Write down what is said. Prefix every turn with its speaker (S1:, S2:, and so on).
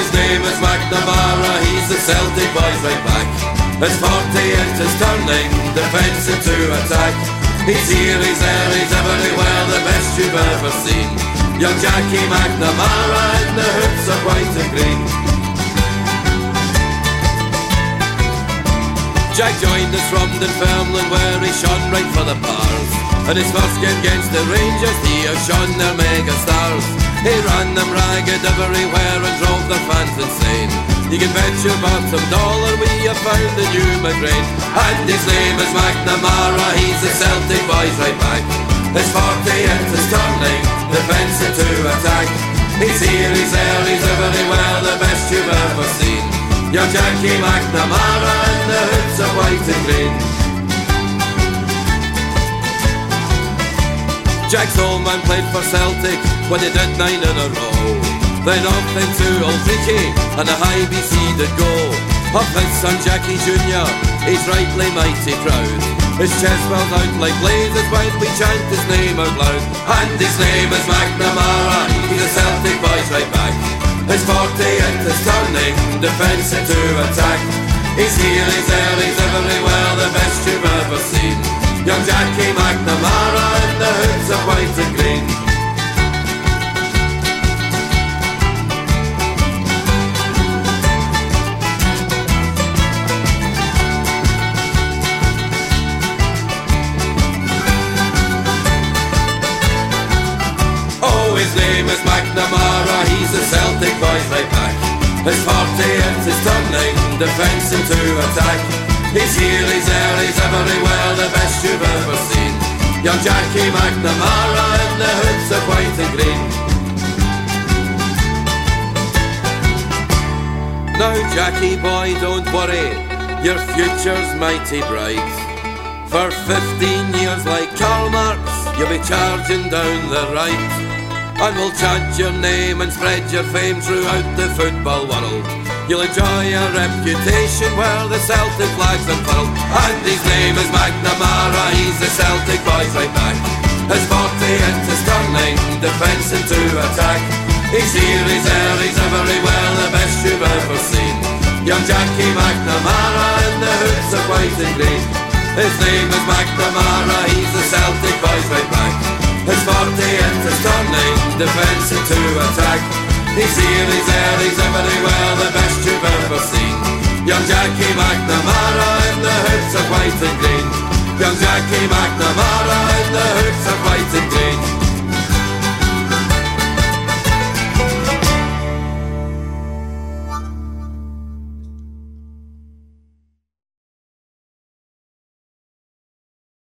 S1: his name is McNamara, he's the Celtic boys right back. It's 40 inches turning, defence into attack. He's here, he's there, he's everywhere, the best you've ever seen. Young Jackie McNamara in the hoops of white and green. Jack joined us from Dunfermline where he shone right for the Pars. And his first game against the Rangers, he has shone their mega stars. He ran them ragged everywhere and drove their fans insane. You can bet your bottom dollar we have found the new McGrain. And his name is McNamara, he's the Celtic boys right back. His 40 inches turning, defence into attack. He's here, he's there, he's everywhere, the best you've ever seen. Young Jackie McNamara in the hoods of white and green. Jack's old man played for Celtic when he did 9 in a row. Then off into Old Treaty and the high BC did go. Of his son Jackie Jr, he's rightly mighty proud. His chest swelled out like blazes when we chant his name out loud. And his name is McNamara, he's a Celtic boys right back. His 40 inches turning, defence into attack. He's here, he's there, he's everywhere, the best you've ever seen. Young Jackie McNamara in the hoods of white and green. Oh, his name is McNamara, he's the Celtic boys right back. His 40 inches turning, defence into attack. He's here, he's there, he's everywhere, the best you've ever seen. Young Jackie McNamara in the hoods of white and green. Now Jackie boy, don't worry, your future's mighty bright. For 15 years like Karl Marx, you'll be charging down the right. And we'll chant your name and spread your fame throughout the football world. You'll enjoy a reputation where the Celtic flag's unfurled. And his name is McNamara, he's the Celtic boys right back. His 40 inches turning, defence into attack. He's here, he's there, he's everywhere, the best you've ever seen. Young Jackie McNamara in the hoods of white and green. His name is McNamara, he's the Celtic boys right back. His 40 inches turning, defence into attack. He's here, he's there, he's everywhere, the best you've ever seen. Young Jackie McNamara in the hoods of white and green. Young Jackie McNamara in the hoods of white and green.